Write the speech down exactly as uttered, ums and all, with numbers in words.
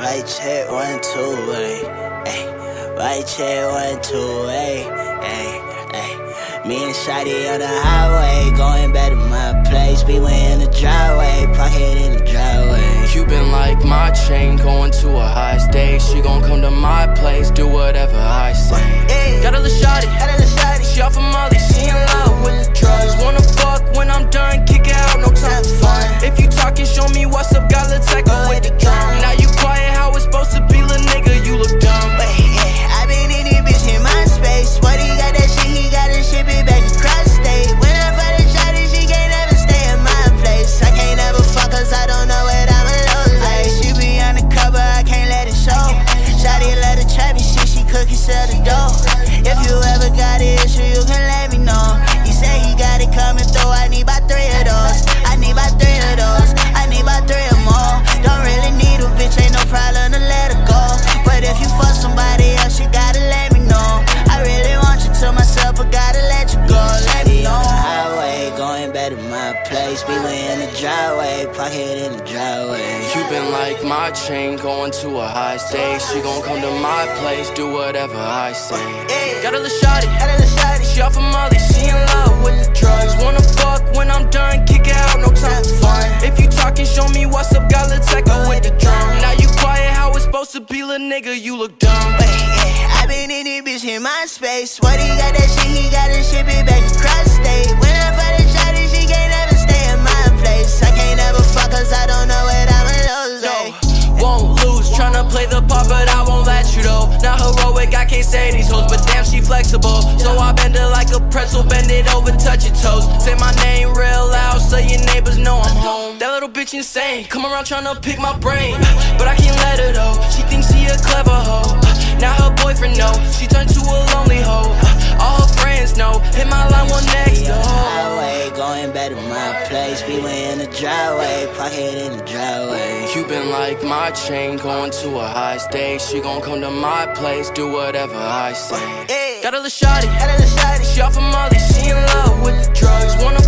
Right check, one, two, ayy, ayy. Right check, one, two, ayy, ayy, ayy. Me and Shawty on the highway, going back to my place. Be way in the driveway, pocket in the driveway. Cuban like my chain, going to a high stage. She gon' come to my place, do whatever I say. Ayy. Got a little shawty, Got a little shawty. she off of Molly, she in love with the drugs. Wanna fuck when I'm done, kick it out, no time for fun. If you talking, show me what's up, got let's take Go with with the the drum. drum. Now you quiet, how it's supposed to be, little nigga, you look dumb. Wait, yeah, I been in this bitch in my space. What he got that shit, he gotta ship it back across state. When I find a shawty, she can't never stay in my place. I can't ever fuck cause I don't know what I'm alone. Like, she be undercover, I can't let it show. Shawty let her trap me, shit, she cookie sell the dough. If you ever got an issue, you can let me know. He say he got it coming through, I need about three of those. I need about three of those, I need about three or more. Don't really need a bitch, ain't no problem to let her go. But if you fuck somebody else, you gotta let me know. I really want you to myself, I gotta let you go. Let me know. Highway, going back to my place. Be way in the driveway, pocket in the driveway. Cuban like my chain, going to a high stage. She gon' come to my place, do whatever I say. Ayy. Got a little shawty, Got a little shawty. she off of Molly, she in love with the drugs. Wanna fuck when I'm done, kick it out, no time for fun. If you talking, show me what's up, got let's take go with the drum. Now you quiet, how it's supposed to be, little nigga, you look dumb. Wait, yeah, I been in this bitch in my space. What he got that shit, he gotta ship it back across state. When I find a shawty, she can't never stay in my place. I can't ever fuck cause I don't know what I'm alone. Yo, won't lose, tryna play the part, but I won't let you though. Not heroic, I can't say these hoes, but damn, she flexible. So I bend it like a pretzel, bend it over, touch your toes. Say my name real loud, so your neighbors know I'm home. That little bitch insane, come around tryna pick my brain, but I can't let her though. She thinks she a clever hoe. Now her boyfriend know, she turned to a lonely hoe. All her friends know, hit my line one next On the door. highway, going back to my place. Be way in the driveway, pocket in the driveway. Cuban like my chain, going to a high stage. She gon' come to my place, do whatever I say. Ayy. Got a little shawty, Got a little shawty. she off of Molly, she in love with the drugs. Wanna